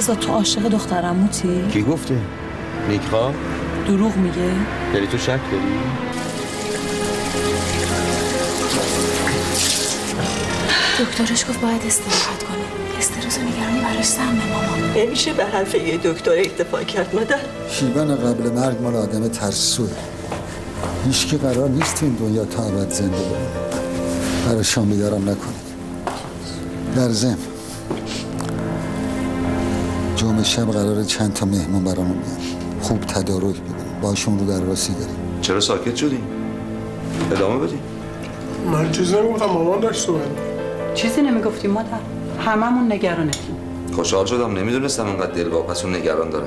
بذار تو عاشق دخترموتی؟ کی گفته؟ نیکا؟ دروغ میگه؟ یعنی تو شک داری؟ دکترش گفت باید استراحت کنه. استرس و نگرانی براش سمه مامان. نمیشه به حرف یه دکتر اتفاق کرد مادر. شیون قبل مرگ مال آدم ترسوه. هیچکی قرار نیست تو این دنیا تا ابد زنده بمونه. براشون بیدارم نکنید. در ضمن جمعه شب قراره چند تا مهمون برامون بیان. خوب تدارک بدیم. باشون رو در راسی داریم. چرا ساکت شدیم؟ ادامه بدیم. من چیزی نمیگفتم، مامان داشت صحبت. چیزی نمیگفتیم مادر. هممون نگرانتیم. خوشحال شدم، نمیدونستم انقدر دلواپس و نگران دارم.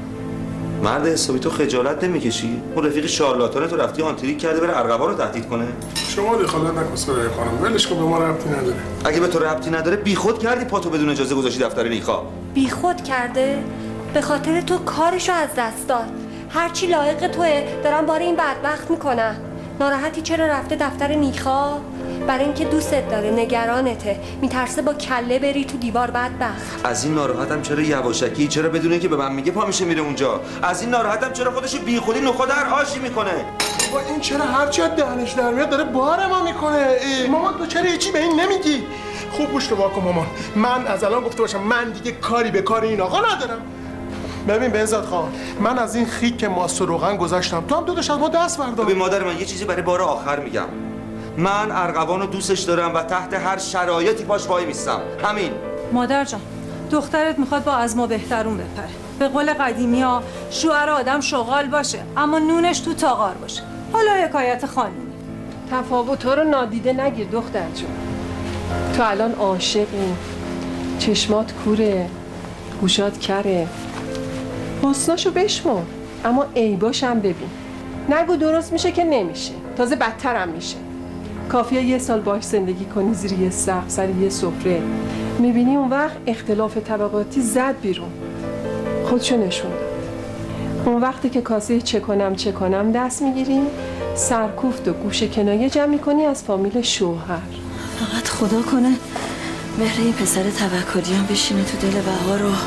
مرد حسابی تو خجالت نمیکشی؟ اون رفیق شارلاتان تو رفتی آنتریک کرده بره ارغوان رو تهدید کنه؟ شما دخالت نکن سرای خانم، ولش کن، به ما ربطی نداره. اگه به تو ربطی نداره بیخود کردی پاتو بدون اجازه گذاشتی دفتر نیکا. بیخود کرده؟ به خاطر تو کارشو از دست داد. هرچی لایق توه دارن بار این بدبخت میکنن. ناراحتی چرا رفته دفتر نیکا؟ برای اینکه دوستت داره، نگرانته، میترسه با کله بری تو دیوار بدبخت. از این ناراحتم چرا یواشکی، چرا بدون اینکه به من میگه پا میشه میره اونجا. از این ناراحتم چرا خودشو بیخودی نخود هر آشی میکنه. با این چرا هرچی از دهنش در میاد داره بار ما میکنه. مامان تو چرا هیچی به این نمیگی؟ خوب گوش رو واکن مامان، من از الان گفته باشم من دیگه کاری به کار این آقا ندارم. ببین بهزاد خان، من از این خیک ماست و روغن گذاشتم، تو هم داداش از ما دست بردار. ببین مادر من، یه چیزی برای بار آخر میگم. من ارغوان رو دوستش دارم و تحت هر شرایطی پاش وای میستم. همین. مادر جان، دخترت میخواد با از ما بهترون بپره. به قول قدیمی ها شوهر آدم شغال باشه اما نونش تو تاغار باشه. حالا حکایت خانومه. تفاوت رو نادیده نگیر دختر جون. تو الان عاشقی، چشمات کوره، گوشات کره. حسناشو بشمر اما عیباش هم ببین. نگو درست میشه که نمیشه، تازه بدتر هم میشه. کافیه یه سال باش زندگی کنی زیر یه سقف سر یه سفره، میبینی اون وقت اختلاف طبقاتی زد بیرون، خودشو نشون داد. اون وقتی که کاسه چه کنم دست میگیری، سرکوفت و گوشه کنایه جمع میکنی از فامیل شوهر. فقط خدا کنه مهر این پسر توکلیان بشینه تو دل بهار رو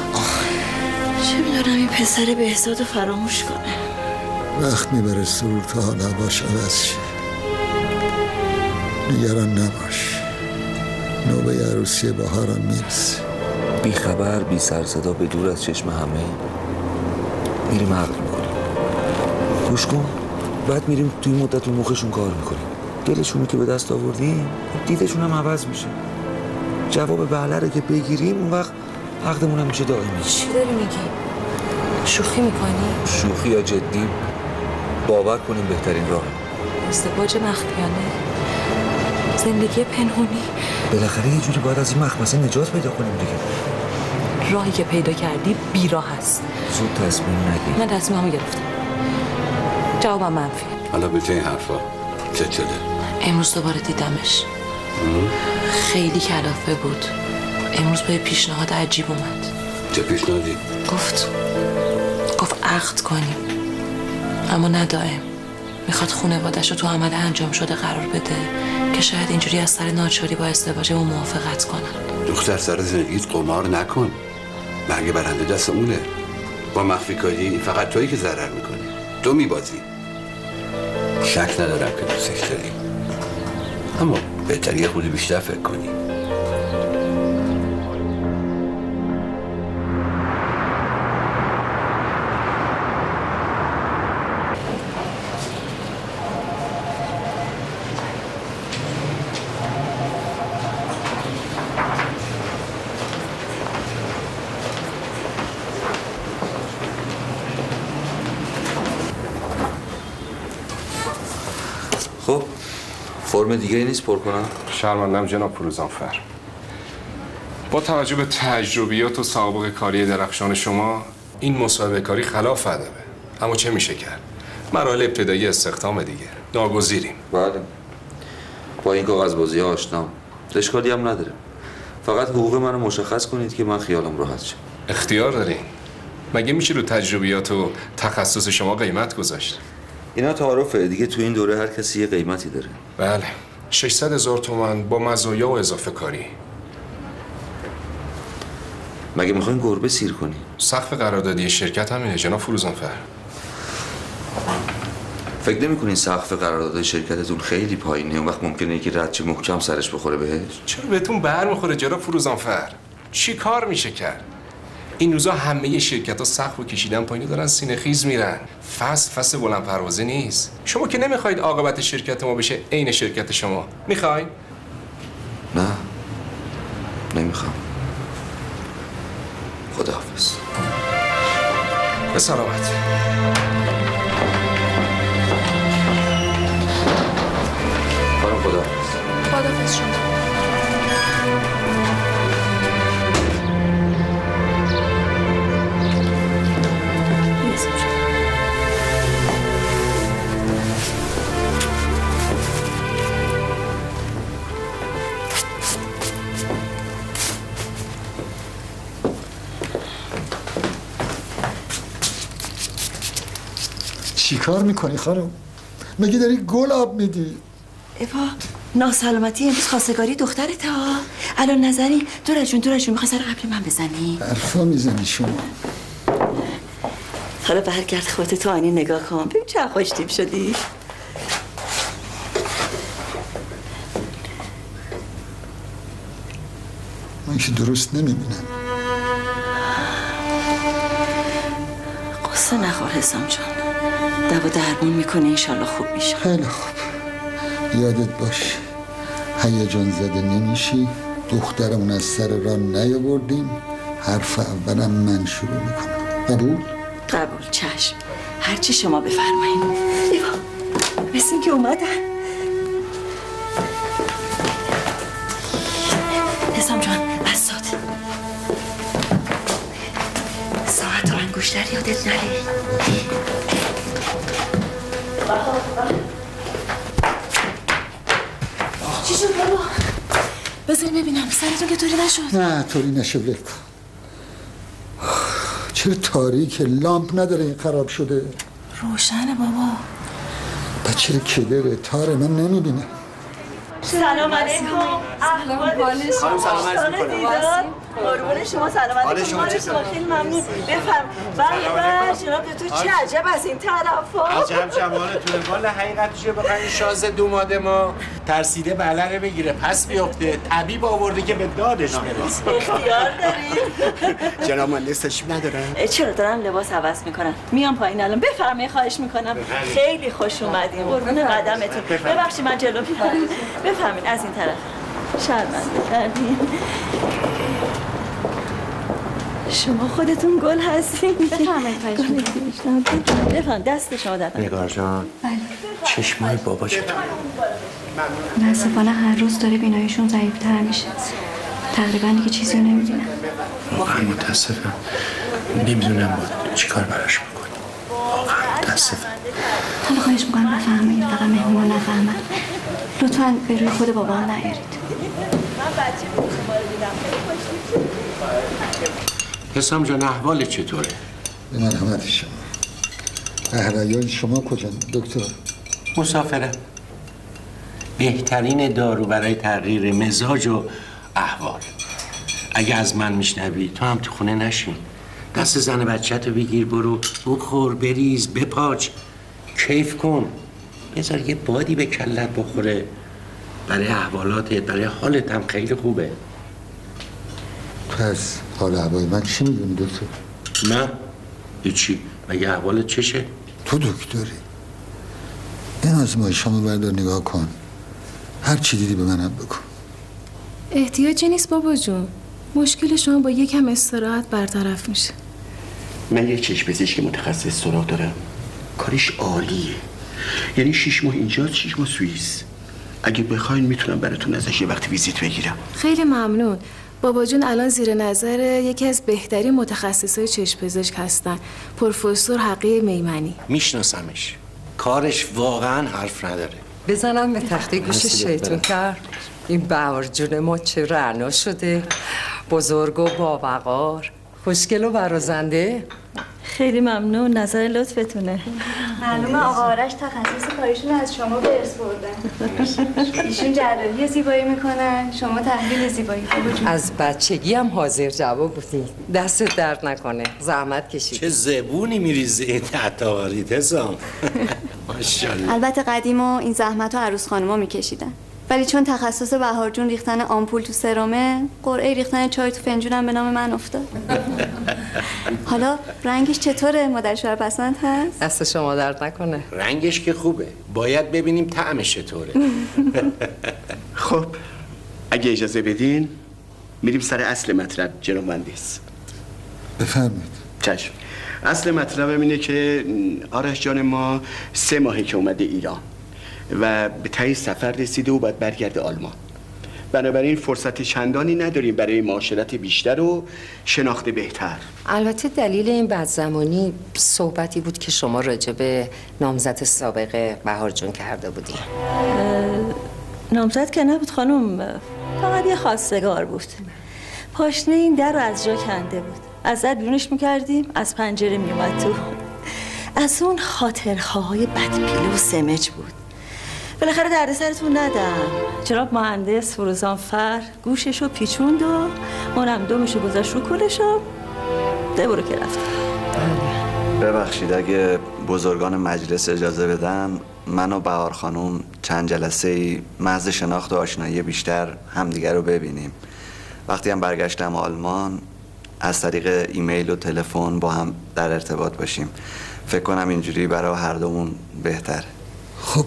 چه میدونم این پسر بهزاد رو فراموش کنه. وقت میبره سرور تا حال هواش عوض شه. نگران نباش، نوبه عروسی بهارم میرسه. بی خبر، بی سر صدا، به دور از چشم همه میریم عقل میکنیم. گوش کن، بعد میریم توی مدت رو مخشون کار میکنیم. دلشونو که به دست آوردیم دیدشون هم عوض میشه. جواب بله رو که بگیریم اون وقت عقدمون هم میشه دائمی. چی داری میگی؟ شوخی میکنی؟ شوخی یا جدی؟ باور کنیم بهترین راه. ازدواج مخفیانه، زندگی پنهونی. بالاخره یه جوری باید از این مخمسه نجات پیدا کنیم دیگه. راهی که پیدا کردی بیراه هست. زود تصمیم نگیر. من تصمیممو گرفتم. جوابم منفی. حالا به این حرفا چه شده؟ امروز دوباره دیدمش. خیلی کلافه بود. امروز با پیشنهاد عجیب اومد. چه پیشنهادی؟ گفت عقد کنیم، اما نه دائم. میخواد خانواده‌شو تو عمل انجام شده قرار بده که شاید اینجوری از سر ناچاری با ازدواج ما موافقت کنن. دختر سر زندگیت قمار نکن. مرگ برنده دست اونه. با مخفی کاری فقط تویی که ضرر میکنی. تو میبازی. شک ندارم که دوستش داری، اما بهتر یه خورده بیشتر فکر کنی. خب فرم دیگه ای نیست پر کنم؟ شرمندم جناب فروزانفر، با توجه به تجربیات و سابقه کاری درخشان شما این مصاحبه کاری خلاف ادبه، اما چه میشه کرد؟ مراحل ابتدایی استخدام دیگه، ناگزیریم. بله، با این کاغذبازی ها آشنام، اشکالی هم نداره. فقط حقوق منو مشخص کنید که من خیالم راحت شه. اختیار دارین. مگه میشه رو تجربیات و تخصص شما قیمت گذاشت؟ اینا تعارفه دیگه، تو این دوره هر کسی یه قیمتی داره. بله، 600,000 تومان با مزایا و اضافه کاری. مگه میخواین گربه سیر کنی؟ سقف قراردادی شرکت همینه جناب فروزانفر. فکر نمی‌کنین سقف قرارداد شرکتتون خیلی پایینه؟ اون وقت ممکنه یکی ردچه محکم سرش بخوره بهش؟ چرا بهتون برمیخوره جناب فروزانفر؟ چی کار میشه کرد؟ این روزا همه شرکت‌ها سقفو کشیدن پایین دارن سینه خیز میرن. فصل بلند پروازی نیست. شما که نمیخواید عاقبت شرکت ما بشه عین شرکت شما. میخواین؟ نه. نمیخوام. خداحافظ. به سلامت. خانم خداحافظ. خداحافظ شما. چی کار میکنی خانم؟ مگه داری گل آب میدی؟ ایوا ناسلامتی امروز خواستگاری دخترت ها. الان نظری دورشون میخوای سر قبل من بزنی؟ حرفا میزنی شما. حالا برگرد خودت تو آینه نگاه کن ببین چه خوشتیپ شدی. من که درست نمیبینم. قصه نخور حسام جان. دوا درمون میکنه انشالله خوب میشه. خیلی خوب. یادت باشه هیجان زده نمیشی. دخترمون از سر راه نیاوردیم. حرف اولم من شروع میکنم. قبول؟ قبول چشم. هرچی شما بفرمایید. ایوا مثل این که اومدن. حسام جان بسات ساعت و انگشتر یادت نره. چی شد بابا؟ بذاری ببینم سرتون که طوری نشد. نه طوری نشد. ول کن. چرا تاریک لامپ نداره این خراب شده؟ روشنه بابا. بچه کدره تاره من نمیبینم. سلام علیکم. خانم سلام عرض میکنم. قربون شما سلام علیکم. شما چه سلام؟ خیلی ممنون. بفرم. بله جناب دکتر چه عجب از این طرفا. عجب جمالتونه. والا حقیقتشو بخواین شاز دوماده ما ترسیده بلره بگیره پس بیفته. طبیب آورده که به دادش برسه. اختیار دارید. جناب من لیستش ندارم. چرا دارن لباس عوض میکنن. میام پایین الان. بفرمایید خواهش میکنم. خیلی خوش اومدین. قربون قدمتون. ببخشید من جلو میام. بفرمایید از این طرف. شرمنده کردین. شما خودتون گل هستین. بفرمایید خواهش میکنم. بفرمایید دست شما دادم. نگار جان. بله. چشمای بابا چطور؟ متاسفانه هر روز داره بیناییشون ضعیف‌تر میشه. تقریبا دیگه چیزی رو نمیبینم. واقعا متاسفم. نمیدونم باید چیکار براش بکنم. واقعا متاسفم. حالا خواهش میکنم بفهمید فقط مهمون نفهمن. لطفاً به روی خود بابا نیارید. من بچه بود شما رو دیدم. حسام جان احوال چطوره؟ به مرحمت شما. اهریان شما کجا دکتر؟ مسافرم. بهترین دارو برای تغییر مزاج و احوال. اگه از من میشنوی تو هم تو خونه نشین. دست زن بچه‌تو بگیر برو بخور بریز بپاچ کیف کن. بذار یه بادی به کلت بخوره. برای احوالاتت برای حالت هم خیلی خوبه. تو از حال هوای من چی میدونی دکتر؟ من؟ هیچی. مگه احوالت چشه؟ تو دکتری. این آزمایشامو بردار نگاه کن. هر چی دیدی به منم بگو. احتیاجی نیست بابا جون. مشکل شما با یکم استراحت برطرف میشه. من یه چشم پزشک متخصص سراغ دارم. کارش عالیه. یعنی 6 ماه اینجا 6 ماه سوئیس. اگه بخواین میتونم براتون ازش یه وقت ویزیت بگیرم. خیلی ممنون. بابا جون الان زیر نظر یکی از بهترین متخصصای چشم پزشک هستن. پروفسور حقی میمنی. میشناسمش. کارش واقعا حرف نداره. بزنم به تخته گوش شیطون کرد. این بهار جون ما چه رعنا شده. بزرگ و باوقار. خوشگل و برازنده. خیلی ممنون. نظر لطفتونه. معلومه آقا آرش تخصص کاریشون از شما به ارث بردن. ایشون جراحی زیبایی میکنن، شما تحلیل زیبایی. از بچگی هم حاضر جواب بودی. دستت درد نکنه، زحمت کشید. چه زبونی میریزه این عطاری تزام. ماشاءالله. البته قدیما این زحمت ها عروس خانوما میکشیدن، ولی چون تخصص بهار جون ریختن آمپول تو سرامه، قرعه ریختن چای تو فنجونم به نام من افتاد. حالا رنگش چطوره؟ مادر شوهر پسند هست؟ دست شما درد نکنه. رنگش که خوبه، باید ببینیم طعمش چطوره. خب اگه اجازه بدین میریم سر اصل مطلب جناب مهندس. بفرمایید. چشم. اصل مطلبم اینه که آرش جان ما 3 ماهه که اومده ایران و به تای سفر رسیده و باید برگرده آلمان. بنابراین فرصت چندانی نداریم برای معاشرت بیشتر و شناخت بهتر. البته دلیل این بدزمانی صحبتی بود که شما راجع به نامزد سابق بهار جون کرده بودیم. نامزد که نبود خانم، فقط یه خواستگار بود. پاشنه این در رو از جا کنده بود. از در بیرونش میکردیم، از پنجره میومد تو. از اون خاطرخواهای بدپیله و سمج بود. بالاخره درد سرتون ندم. جناب مهندس فروزانفر گوششو پیچوند و اونم دومشو گذاشت رو کولشو برو که رفت. ببخشید اگه بزرگان مجلس اجازه بدن، من و بهار خانوم چند جلسه محض شناخت و آشنایی بیشتر همدیگر رو ببینیم. وقتی هم برگشتم آلمان از طریق ایمیل و تلفن با هم در ارتباط باشیم. فکر کنم اینجوری برای هر دومون بهتر. خب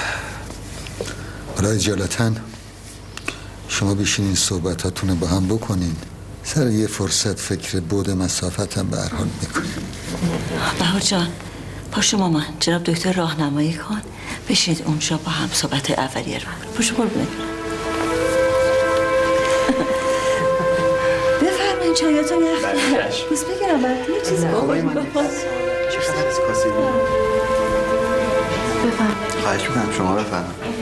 حالا اجالتا شما بشینین صحبتاتون رو با هم بکنین. سر یه فرصت فکر بود مسافت هم به هر حال میکنیم. بهار جان پاشو مامان، جناب دکتر راهنمایی کن، بشید اونجا با هم صحبت اولیه رو بکنیم. پاشو قربونت. بفرمایید چایاتون یخ. بس بگیرم براتون یه چیزی بخوریم. بفرمایید. خواهش میکنم شما بفرمایید.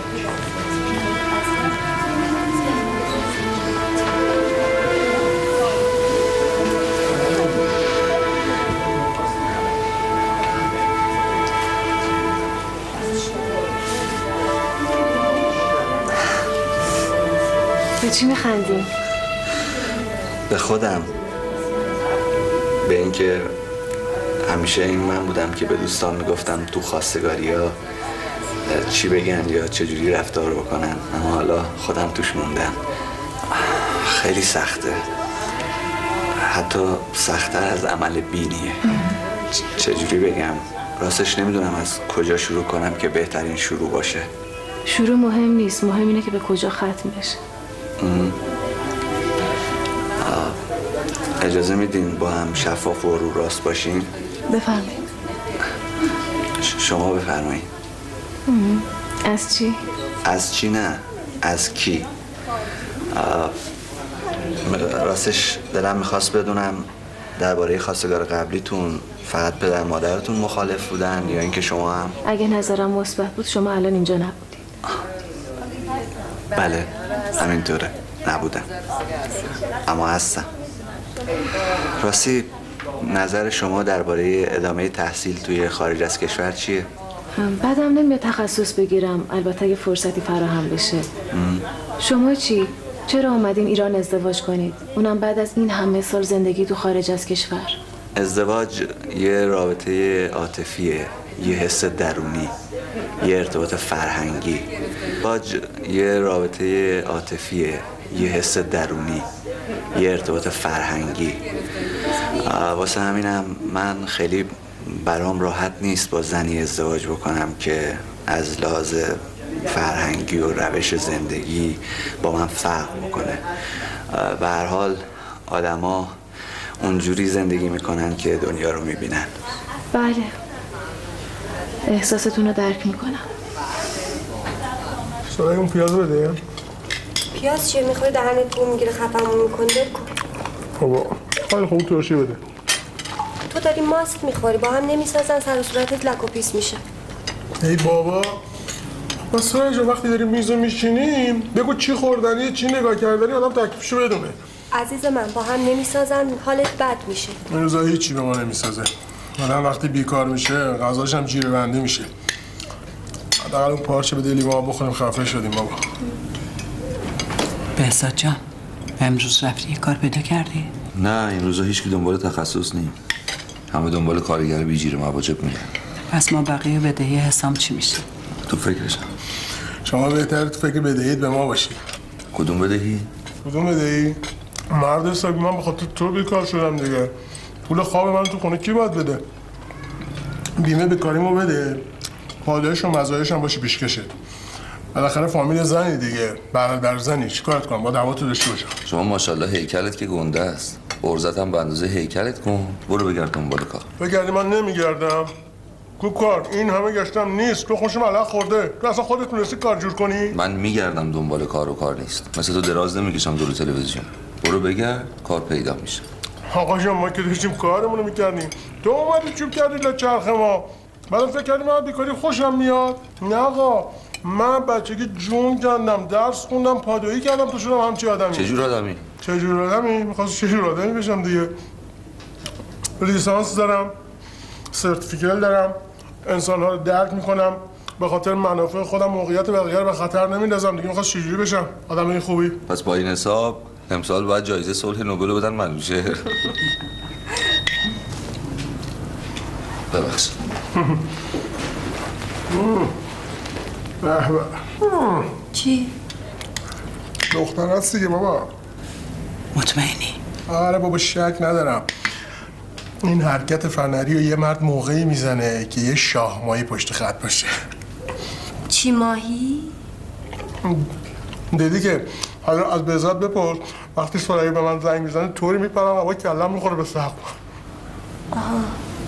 به چی میخندی؟ به خودم، به اینکه همیشه این من بودم که به دوستان میگفتم تو خواستگاری ها چی بگن یا چجوری رفتار بکنن، اما حالا خودم توش موندم. خیلی سخته، حتی سخت‌تر از عمل بینیه. چجوری بگم، راستش نمیدونم از کجا شروع کنم که بهترین شروع باشه. شروع مهم نیست، مهم اینه که به کجا ختم بشه. اجازه میدین با هم شفاف و رو راست باشین؟ بفرمایید. شما بفرمایید. از چی؟ از چی نه، از کی. راستش دلم میخواست بدونم درباره خواستگار قبلیتون فقط پدر مادرتون مخالف بودن یا اینکه شما هم؟ اگه نظرم مثبت بود شما الان اینجا نبودید. بله همینطوره، نبودم اما هستم. راستی نظر شما درباره ادامه تحصیل توی خارج از کشور چیه؟ بعدم نمیاد تخصص بگیرم، البته اگه فرصتی فراهم بشه. شما چی؟ چرا اومدین ایران ازدواج کنید؟ اونم بعد از این همه سال زندگی تو خارج از کشور. ازدواج یه رابطه عاطفیه، یه حس درونی، یه ارتباط فرهنگی. ازدواج یه رابطه عاطفیه، یه حس درونی، یه ارتباط فرهنگی. واسه همینم من خیلی برام راحت نیست با زنی ازدواج بکنم که از لحاظ فرهنگی و روش زندگی با من فرق میکنه. به هر حال آدما اونجوری زندگی میکنن که دنیا رو میبینن. بله احساستون رو درک میکنم. سرای اون پیاز بده. پیاز چیه میخوای دهنت بو میگیره خفمون میکنه؟ بابا خیلی خوب ترشی بده. تو داری ماست میخوری، با هم نمیسازن، سر و صورتت لک و پیس میشه. ای بابا بس سرای جا وقتی داریم میزو میشینیم بگو چی خوردنی چی نگاه کردنی آدم تکلیفشو بدونه. عزیز من با هم نمیسازن، حالت بد میشه. این روزا هیچی به ما نمیسازه. آدم وقتی بیکار میشه غذاش هم جیره بندی میشه. حداقل اون پارچه به دلی ما بخوریم خفه شدیم بابا. بهزاد جان امروز رفتی یه کار پیدا کردی؟ نه این روزا هیچ کی دنبال تخصص نیم. همه دنبال کارگر بی جیر مواجب میرن. پس ما بقیه بدهی حسام چی میشه؟ تو فکرشم. شما بهتره تو فکر بدهیت به ما باشی. کدوم بدهی؟ کدوم بدهی؟ مرد حسابی من به خاطر تو بیکار شدم دیگه. پول خواب من تو خونه کی باید بده؟ بیمه بیکاریمو بده. پاداش و مزایاش هم باشه پیشکشت. بالاخره فامیل زنی دیگه. برادر زنی چیکارت کنم؟ با دعواتو داشته باشم. شما ماشاءالله هیکلت که گنده است. ارزت هم به اندازه هیکلت کن. برو بگرد دنبال کار. بگردی من نمیگردم. کو کار این همه گشتم نیست. تو خوشم علق خورده. تو اصلا خودت تونستی کار جور کنی؟ من میگردم دنبال کار و کار نیست. مثل تو دراز نمیکشم دور تلویزیون. برو بگرد کار پیدا میشه. آقا جان ما که داشتیم کارمون رو میکردیم. تو اومدی چوب کردی لچرخ ما. بعدم فکر کردی من بیکاری خوشم میاد. نه آقا من بچگی جون کندم درس خوندم پادویی کردم تو شدم همچی آدمی. چجور آدمی؟ چجور آدمی؟ میخواست چجور آدمی بشم دیگه. لیسانس دارم، سرتیفیکیت دارم، انسان‌ها رو درک میکنم، به خاطر منافع خودم موقعیت بقیه رو به خطر نمیندازم دیگه. میخواست چجوری بشم آدمی خوبی؟ پس با این حساب امسال باید جایزه صلح نوبل بدن منوچهر. ببخشید. چی؟ دختر هست دیگه بابا. مطمئنی؟ آره بابا شک ندارم. این حرکت فنری رو یه مرد موقعی میزنه که یه شاه ماهی پشت خط باشه. چی ماهی؟ دیدی که حالا از بهزاد بپرس وقتی سرایی به من زنگ میزنه طوری میپرم هوا کلم میخوره به سقف. آها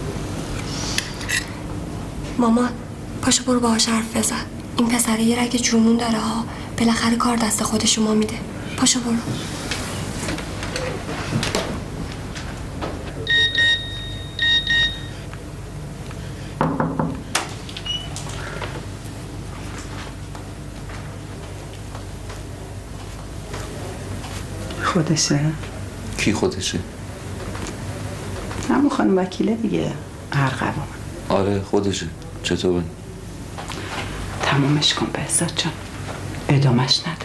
مامان پاشو برو باهاش حرف بزن. این پسره یه رگ جنون داره ها. بالاخره کار دست خود شما میده. پاشو برو. خودشه؟ کی خودشه؟ همون خانم وکیله دیگه ارغوان. آره خودشه. چطور؟ تمامش کن بهزاد جان. ادامش نده.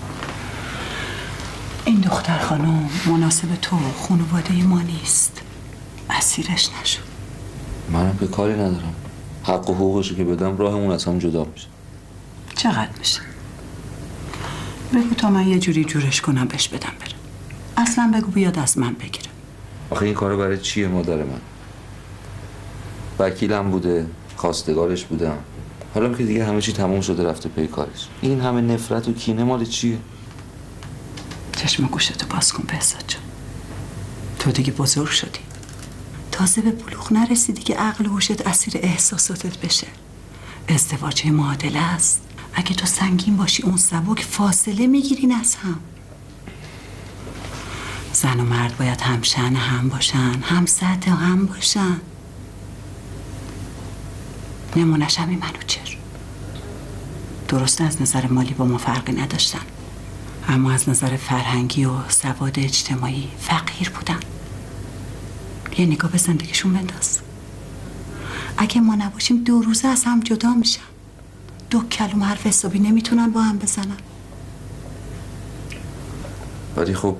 این دختر خانم مناسب تو خانواده ما نیست. اسیرش نشو. منم که کاری ندارم. حق و حقوقشو که بدم راهمون از هم جدا میشه. چقدر میشه؟ بگو تا من یه جوری جورش کنم بهش بدم بره. اصلا بگو بیاد از من بگیره. آخه این کارو برای چیه مادر من؟ وکیلم بوده، خواستگارش بودم. حالا که دیگه همه چی تموم شده رفته پی کارش. این همه نفرت و کینه مال چیه؟ چشم گوشتو باز کن بهزاد جان. تو دیگه بزرگ شدی. تازه به بلوغ نرسیدی که عقل و هوشت اسیر احساساتت بشه. ازدواج معادله است. اگه تو سنگین باشی اون سبک فاصله میگیرین از هم. زن و مرد باید هم شأن هم باشن، هم سطح هم باشن. نمونش همین منوچهر. درست از نظر مالی با ما فرقی نداشتن، اما از نظر فرهنگی و سواد اجتماعی فقیر بودن. یه نگاه به زندگیشون بنداز. اگه ما نباشیم 2 روزه از هم جدا میشن. 2 کلمه حرف حسابی نمیتونن با هم بزنن. ولی خب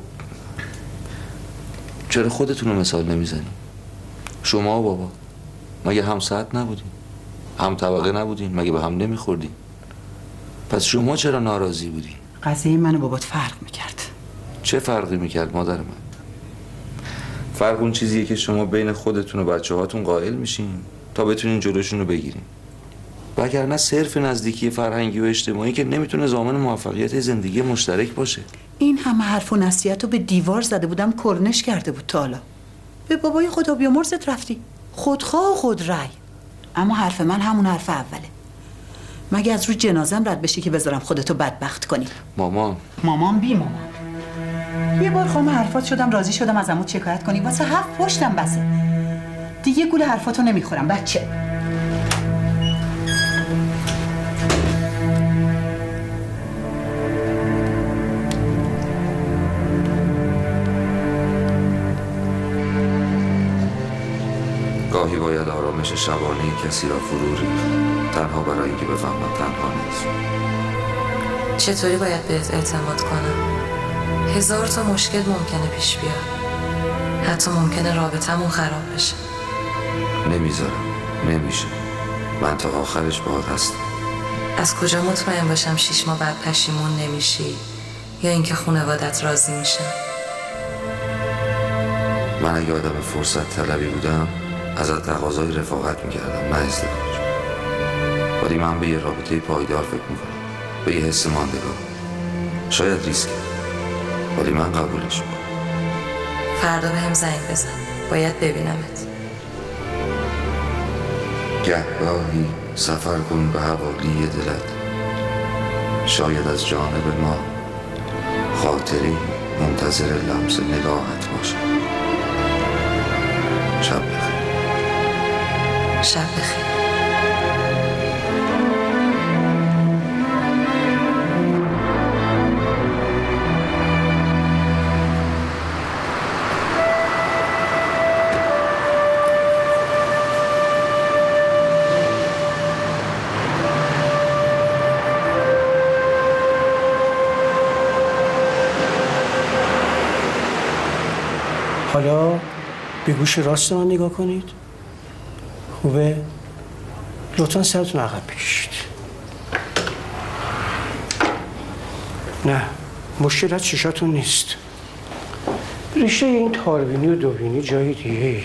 چرا خودتون رو مثال نمیزنی؟ شما و بابا مگه هم سطح نبودین؟ هم طبقه نبودین؟ مگه به هم نمیخوردین؟ پس شما چرا ناراضی بودین؟ قضیه من و بابات فرق میکرد. چه فرقی میکرد مادر من؟ فرق اون چیزیه که شما بین خودتون و بچه هاتون قائل میشین تا بتونین جلوشون رو بگیرین. وگرنه صرف نزدیکی فرهنگی و اجتماعی که نمیتونه ضامن موفقیت زندگی مشترک باشه. این همه حرف و نصیحت رو به دیوار زده بودم کرنش کرده بود تا حالا. به بابای خدا بیامرزت رفتی. خودخواه و خود رأی. اما حرف من همون حرف اوله. مگه از روی جنازم رد بشی که بذارم خودتو بدبخت کنی؟ مامان بی مامان. یه بار خانم حرفات شدم راضی شدم از عموت شکایت کنی واسه 7 پشتم بسه. دیگه گول حرفاتو نمیخورم بچه. گاهی گاهی باید آرامش شبانه کسی را فرو ریخت، تنها برای اینکه بفهمم تنها نیست. چطوری باید بهت اعتماد کنم؟ 1000 تا مشکل ممکنه پیش بیاد، حتی ممکنه رابطمون خراب بشه. نمیذارم، نمیشه. من تا آخرش باهات هستم. از کجا مطمئن باشم 6 ماه بعد پشیمون نمیشی یا اینکه خانوادت راضی میشن؟ من اگه آدم فرصت طلبی بودم ازت تقاضای رفاقت میکردم، نه ازدواج. ولی من به یه رابطه پایدار فکر میکنم، به یه حس ماندگار. شاید ریسکه ولی من قبولش میکنم. فردا بهم زنگ بزن، باید ببینمت. گهگاهی سفر کن به حوالی دلت، شاید از جانب ما خاطری منتظر لمس نگاهت باشه. شب بخیر. شب بخیر. حالا به گوش راست من نگاه کنید. خوبه؟ لطفا سرتون عقب بکشید. نه، مشکل از چشاتون نیست. ریشه این تاربینی و دوبینی جای دیگه.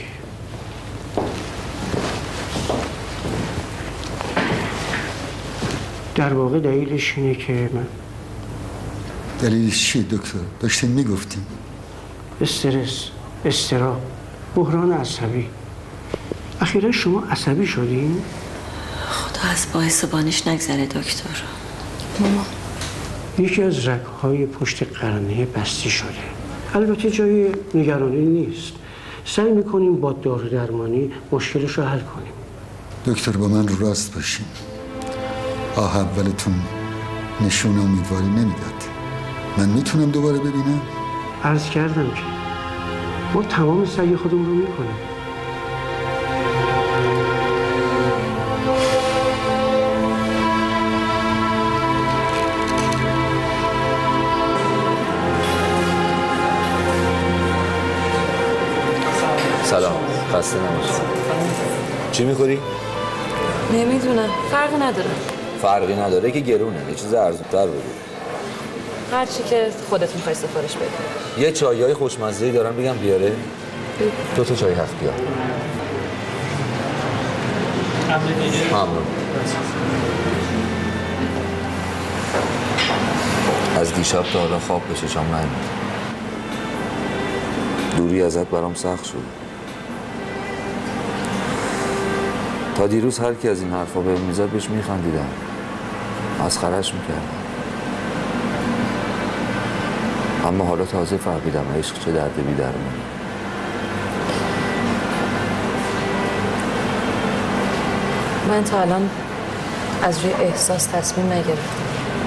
در واقع دلیلش اینه که من دلیلش چیه دکتر؟ داشتیم میگفتیم استرس، اضطراب، بحران عصبی. اخیرا شما عصبی شدین؟ خدا از باعث بانش نگذره دکتر. ماما یکی از رگ‌های پشت قرنیه بسته شده. البته جای نگرانی نیست. سعی میکنیم با دارو درمانی مشکلش رو حل کنیم. دکتر با من رو راست باشین. آه اولتون نشون امیدواری نمیداد. من میتونم دوباره ببینم؟ عرض کردم که ما تمام سعی خودمون رو میکنیم. سلام، خسته نباشی. چی میخوری؟ نمیدونم، فرقی نداره. فرقی نداره که گرونه، یه چیز ارزون‌تر بگو. هر چی که خودت میخوای سفارش بده. یه چایای خوشمزه‌ای دارم بگم بیاره؟ 2 تا چای 7 بیار. ممنون. از دیشب تا حالا خواب به چشام نیومد. دوری ازت برام سخت شد. تا دیروز هر کی از این حرفا بهم میزد بهش میخندیدم، مسخره‌اش میکردم. اما حالا تازه فهمیدم عشق چه درد بی درمانی. من تا الان از روی احساس تصمیم نگرفتم.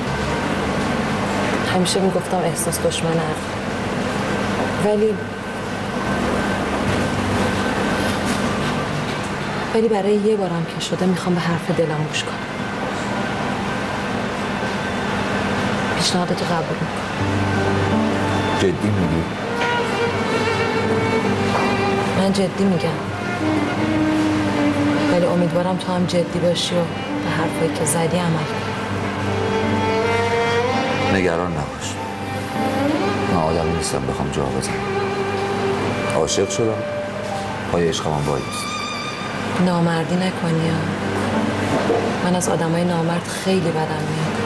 همیشه میگفتم احساس دشمن عقل. ولی برای یه بارم که شده میخوام به حرف دلم گوش کنم. پیشنهادتو قبول میکنم. جدی میگی؟ من جدی میگم. ولی امیدوارم تو هم جدی باشی و به حرفایی که زدی عمل کنی. نگران نباش. من آدمی نیستم بخوام جا بزنم. عاشق شدم، پای عشقم بایست. نامردی نکنی ها. من از آدمای نامرد خیلی بدم میاد.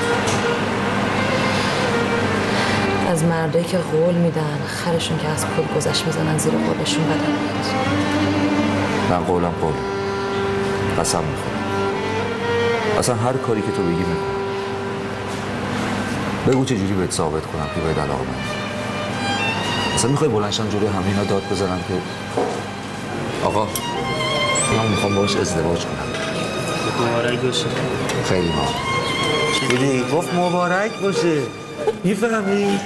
از مردایی که قول میدن خرشون که از پول گذشت میزنن زیر قولشون بدم میاد. من قولم قول. قسم میخورم. اصلا هر کاری که تو بگی میکنم. بگو چجوری بهت ثابت کنم که باید علاقه من. اصلا میخوای بلندشم جلوی همه اینا داد بزنم که آقا من میخوام باش ازدواج کنم. مبارک باشه. خیلی مبارک. دیدی گفت مبارک باشه. میفهمی؟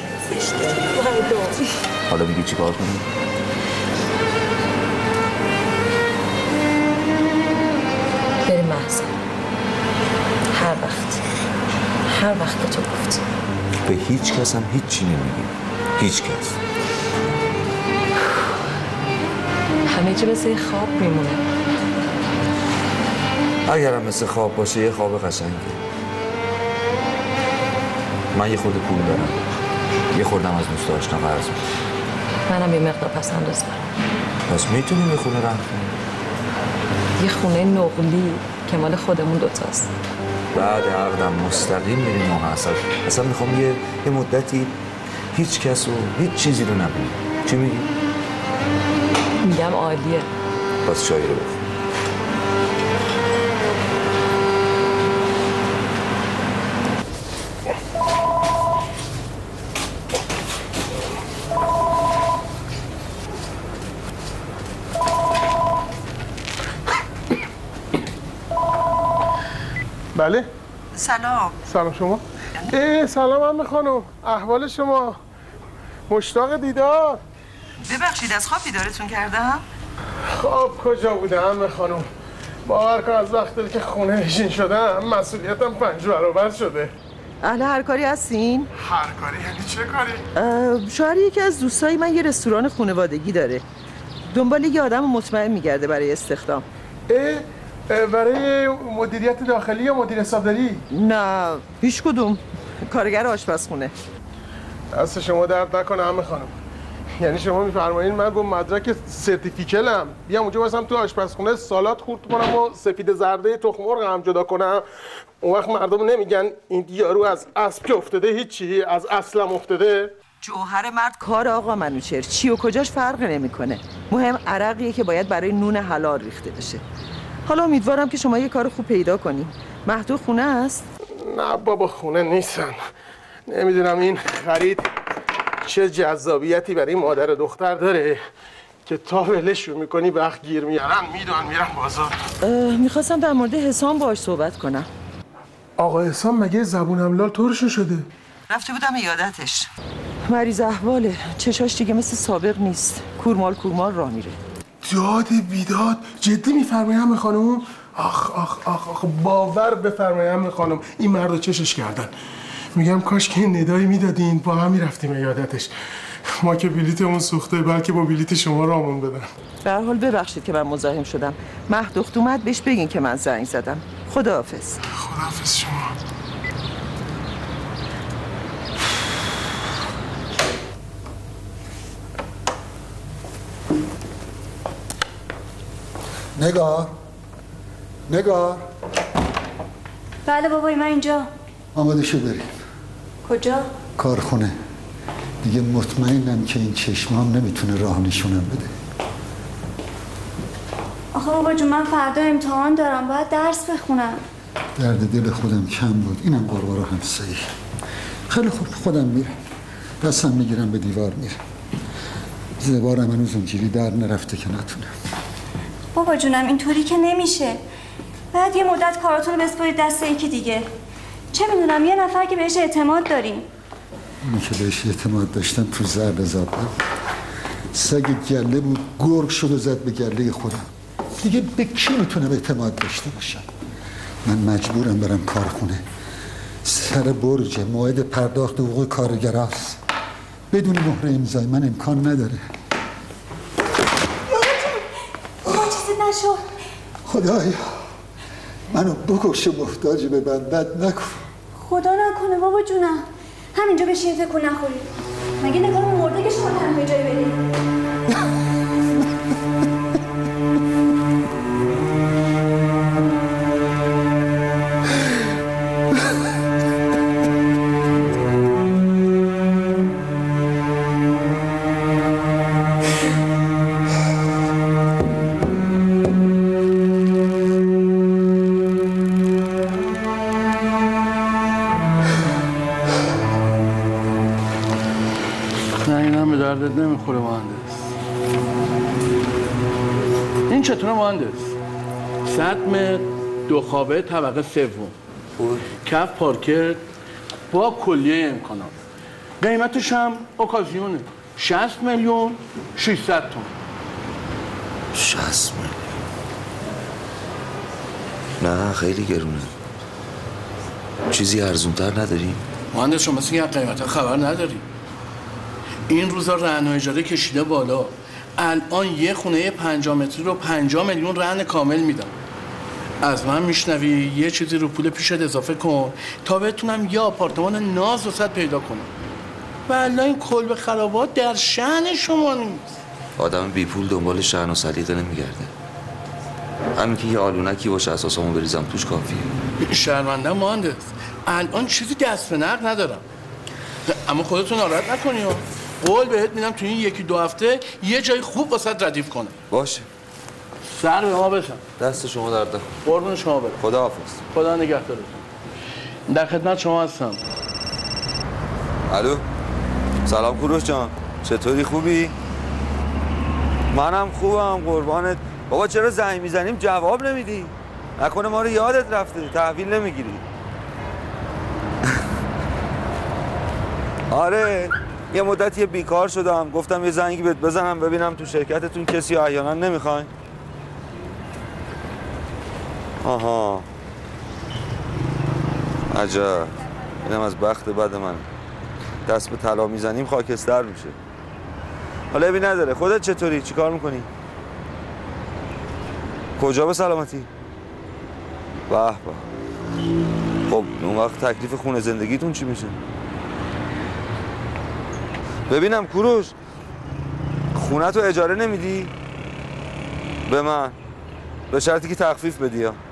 حالا میگی چی کار کنیم؟ لحظه، هر وقت که تو گفتی. به هیچ کس هم هیچ چی نمیگی. هیچ کس. همه چی مثل خواب میمونه. اگرم مثل خواب باشه یه خواب قشنگه. من یه خورده پول دارم، یه خوردم از دوست آشنا قرض می‌کنم. منم یه مقدار پسنداز دارم. پس میتونیم یه خونه رفت کنیم. یه خونه نقلی که مال خودمون دوتاست. بعد عقدم مستقیم میریم محصل. اصلا میخوام یه مدتی هیچ کس و هیچ چیزی رو نبینیم. چی میگی؟ میگم عالیه. پس چایی رو بخور. بله؟ سلام. سلام شما؟ سلام عمه خانم. احوال شما؟ مشتاق دیدار. ببخشید از خواب بیدارتون کردم؟ خواب کجا بوده عمه خانم؟ باور کن از وقتی که خونه نشین شدم مسئولیتم 5 برابر شده. اهل هر کاری هستین؟ هر کاری یعنی چه کاری؟ شوهر یکی از دوستای من یه رستوران خانوادگی داره. دنبال یه آدم مطمئن میگرده برای استخدام. برای مدیریت داخلی یا مدیر حسابداری؟ نه هیچ کدوم. کارگر آشپزخونه. دست شما درد نکنه عمه خانم. یعنی شما میفرمایید من با مدرک سرتیفیکلم بیام اونجا واسم تو آشپزخونه سالاد خورد کنم و سفید زرده تخم مرغ هم جدا کنم؟ اون وقت مردم نمیگن این یارو از اسب که افتاده هیچی، از اصلم افتاده؟ جوهر مرد کار آقا منوچهر چی و کجاش فرق نمیکنه. مهم عرقیه که باید برای نون حلال ریخته بشه. حالا امیدوارم که شما یه کار خوب پیدا کنی. مهدو خونه است؟ نه بابا خونه نیستن. نمیدونم این خرید چه جذابیتی برای مادر دختر داره که تا ولشون میکنی وقت گیر میارن میدونن میرن بازار. میخواستم در مورد حسام باهاش صحبت کنم. آقا حسام مگه زبون املال طورشون شده؟ رفته بودم ایادتش. مریض احواله. چشاش دیگه مثل سابق نیست. کورمال راه میره. داد بیداد. جدی میفرمایی عمه خانم؟ آخ باور بفرمایی عمه خانم این مردا چشش کردن. میگم کاش که ندایی میدادین با هم میرفتیم ایادتش. ما که بلیتمون سوخته بلکه با بلیت شما رامون بدن. به هر حال ببخشید که من مزاحم شدم. مهدخت اومد بهش بگین که من زنگ زدم. خداحافظ. خداحافظ شما. نگار. بله بابای من اینجا. آماده شو بریم. کجا؟ کارخونه. دیگه مطمئنم که این چشمام نمیتونه راه نشونم بده. آخه بابا جون من فردا امتحان دارم باید درس بخونم. درد دل خودم کم بود. اینم قربارا هم صحیح. خیلی خوب خودم میرم. دستم میگیرم به دیوار میرم. زبارم هنوز اونجوری در نرفته که نتونم. بابا جونم اینطوری که نمیشه. باید یه مدت کاراتون رو بسپارید دست یکی دیگه. چه میدونم یه نفر که بهش اعتماد داریم. اونی که بهش اعتماد داشتم تو زرد زدم. سگ گله بود گرگ شد و زد به گله خودم. دیگه به کی میتونم اعتماد داشته باشم؟ من مجبورم برم کارخونه. سر برج موعد پرداخت حقوق کارگراست. بدون مهر امضای من امکان نداره. بابا چیزی نشد. خدایا منو بکش و محتاج به بندت نکن. خدا نکنه بابا جونم. همینجا بشین تکون نخورید. مگه نگاه مرده که شما تنها جای برید؟ نمیخوره مهندس. این چطوره مهندس؟ 100 متر 2 خوابه طبقه 3 کف پارکت با کلیه امکانات. قیمتش هم اوکازیونه. 60 میلیون 600 تومان. 60 میلیون. نه خیلی گرونه. چیزی ارزونتر نداری؟ مهندس شما مثل این قیمتا خبر نداری. این روزا رهن و اجاره کشیده بالا. الان یه خونه 50 متری رو 50 میلیون رهن کامل میدم. از من میشنوی یه چیزی رو پول پیشت اضافه کن تا بتونم یه آپارتمان ناز وسط پیدا کنم. والله این کلبه خرابات در شأن شما نیست. آدم بی پول دنبال شأن و سلیقه نمیگرده. همین که یه آلونکی باشه اساسامو بریزم توش کافیه. شرمنده مهندس، الان چیزی دست به نقد ندارم. اما خودتون ناراحت نکنی ها. قول بهت میدم تو این 1-2 هفته یه جای خوب واسط ردیف کنه. باشه. سر به ما بشم. دست شما درد نکنه. قربون شما برم. خداحافظ. خدا نگهدارتون. در خدمت شما هستم. الو. سلام کوروش جان. چطوری خوبی؟ منم خوبم قربانت. بابا چرا زنگ میزنیم جواب نمیدی؟ نکنه ما رو یادت رفته تحویل نمیگیری؟ آره یه مدتی بیکار شدم گفتم یه زنگی بهت بزنم ببینم تو شرکتتون کسی احیانا نمیخواین؟ آها عجب اینم از بخت بد من. دست به طلا میزنیم خاکستر میشه. حالا ابی نداره. خودت چطوری؟ چی کار میکنی؟ کجا به سلامتی؟ به به. خب اون وقت تکلیف خونه زندگیتون چی میشه؟ ببینم کوروش خونه تو اجاره نمیدی؟ به من به شرطی که تخفیف بدی ها.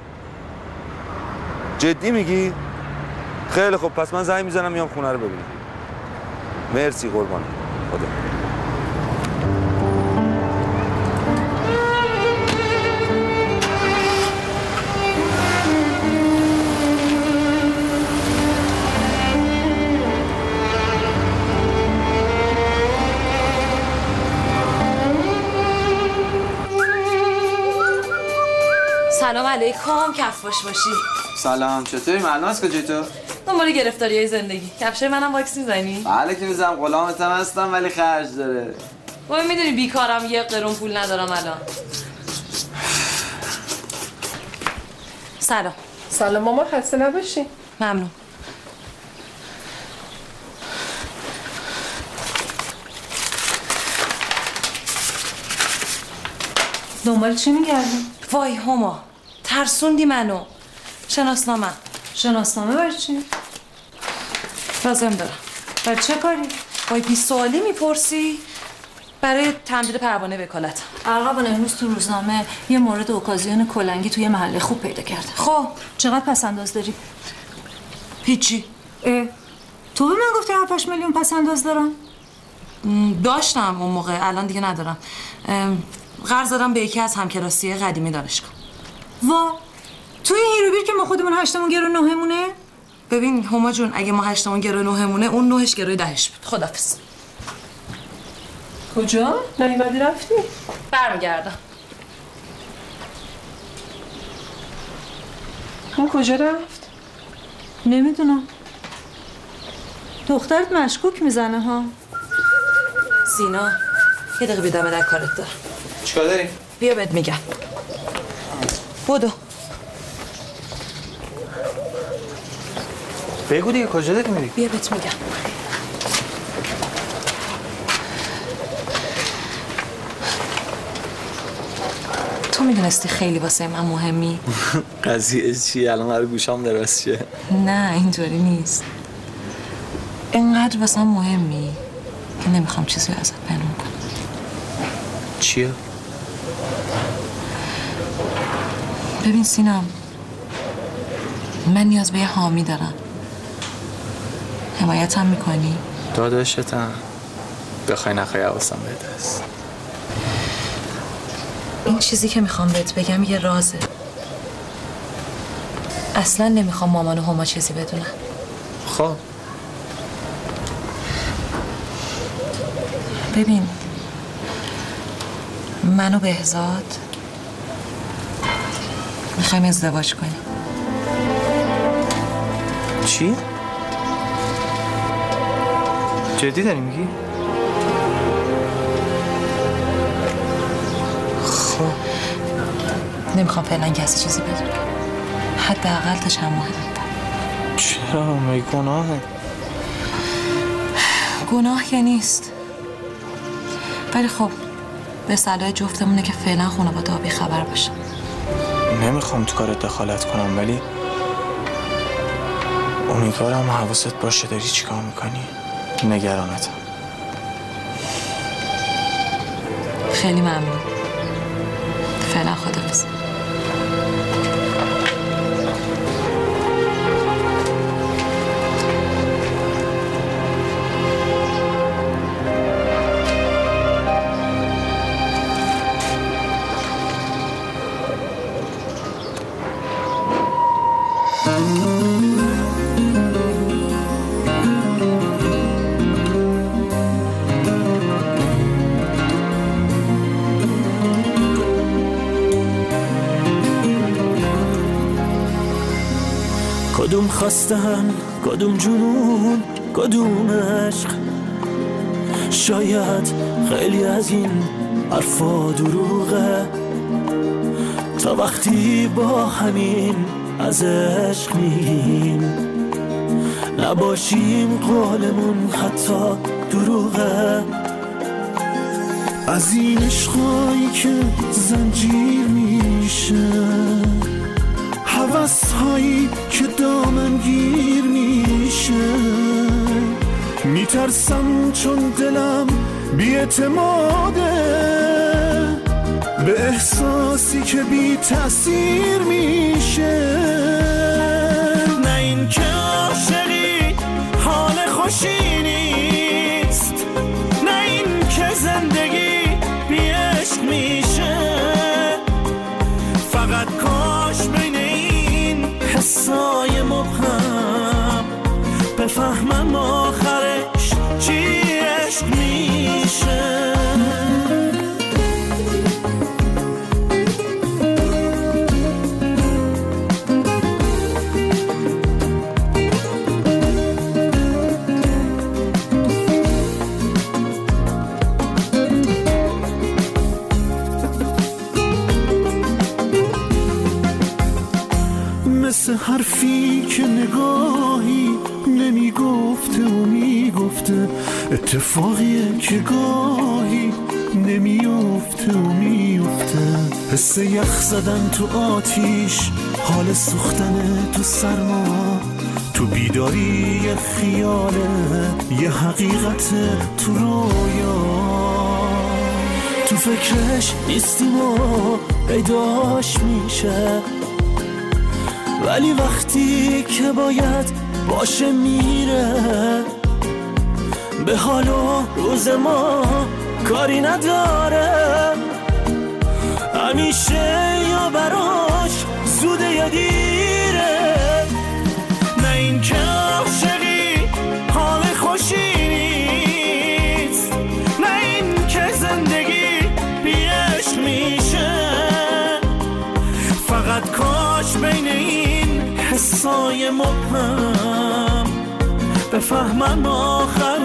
جدی میگی؟ خیلی خب پس من زنگ میزنم میام خونه رو ببینم. مرسی قربان. خدا. سلام علیکم. کفاش باشی. سلام چطوری؟ ملناس کجایی تو؟ دنبال گرفتاریای زندگی. کفشای منم واکس میزنی؟ بله که میزنم. غلامت هم هستم ولی خرج داره. وای میدونی بیکارم 1 قرون پول ندارم الان. سلام. سلام ماما خسته نباشی. ممنون. دنبال چی میگردی؟ وای هما ترسوندی منو. شناسنامه برای چی؟ لازم دارم. برای چه کاری؟ وای 20 سوالی میپرسی؟ برای تمدید پروانه وکالت. ارقبان امروز تو روزنامه یه مورد اوکازیون کلنگی توی محله خوب پیدا کرده. خب چقدر پسنداز داری؟ هیچی. تو به من گفتی 7-8 میلیون پسنداز دارم؟ داشتم اون موقع الان دیگه ندارم. قرض دادم به یکی از همکلاسی قدیمی دانشگاه. وا تو این هیروبیر که ما خودمون 8مون گرو 9مونه؟ ببین هما جون اگه ما 8مون گرو 9مونه اون 9ش گروی 10ش بود. خدافظ. کجا؟ نیومدی رفتی؟ برمیگردم. اون کجا رفت؟ نمیدونم. دخترت مشکوک میزنه ها. سینا یه دقیقه بیدمه در کارت دارم. چیکار داری؟ بیا بهت میگم. بدو. بگو دیگه کجا داری میری؟ بیا بهت میگم. تو میدونستی خیلی واسه من مهمی؟ قضیه چیه؟ الان قرار گوشام دراز شه. نه اینطوری نیست. اینقدر واسه من مهمی که نمیخوام چیزی ازت پنهون کنم. چیه؟ ببین سینام من نیاز به یه حامی دارم. حمایتم میکنی؟ داداشتم بخوای نخوای حواسم بهت هست. این چیزی که میخوام بهت بگم یه رازه. اصلا نمیخوام مامان و هما چیزی بدونن. خب ببین من و بهزاد میخوایم ازدواج کنیم. چی؟ جدی داری میگی؟ خب نمیخوام فعلا کسی چیزی بدونه. حداقل تا چند ماه دیگر. چرا؟ می گناهه؟ گناه که نیست، ولی خب به صلاح جفتمونه که فعلا خانواده بی خبر باشه. نمیخوام تو کارت دخالت کنم، ولی امیدوارم حواست باشه داری چیکار میکنی. نگرانتم. خیلی ممنون. فعلا خداحافظ. کدوم خواستن، کدوم جنون، کدوم عشق. شاید خیلی از این حرفا دروغه، تا وقتی با همین از عشق میگیم نباشیم قولمون حتی دروغه. از این عشقایی که زنجیر میشه، هوس‌هایی که دامنگیر میشه، میترسم چون دلم بی‌اعتماده به احساسی که بی تأثیر میشه. نه این که عاشقی حال خوشی نیست، نه این که زندگی بی عشق میشه. فقط کاش بین این حسای مبهم بفهمم آخرش چی عشق میشه. مثل حرفی که نگاهی نمیگفته و میگفته، اتفاقیه که گاهی نمیفته و میفته. حس یخ زدن تو آتیش، حال سوختن تو سرما، تو بیداری یه خیاله، یه حقیقت تو رویا. تو فکرش نیستیم و پیداش میشه، ولی وقتی که باید باشه میره. به حال و روز ما کاری نداره، همیشه یا براش زوده یا دیره. نه این که عاشقی حال خوشی نیست، نه این که زندگی بی عشق میشه. فقط کاش بین این حسای مبهم بفهمم آخر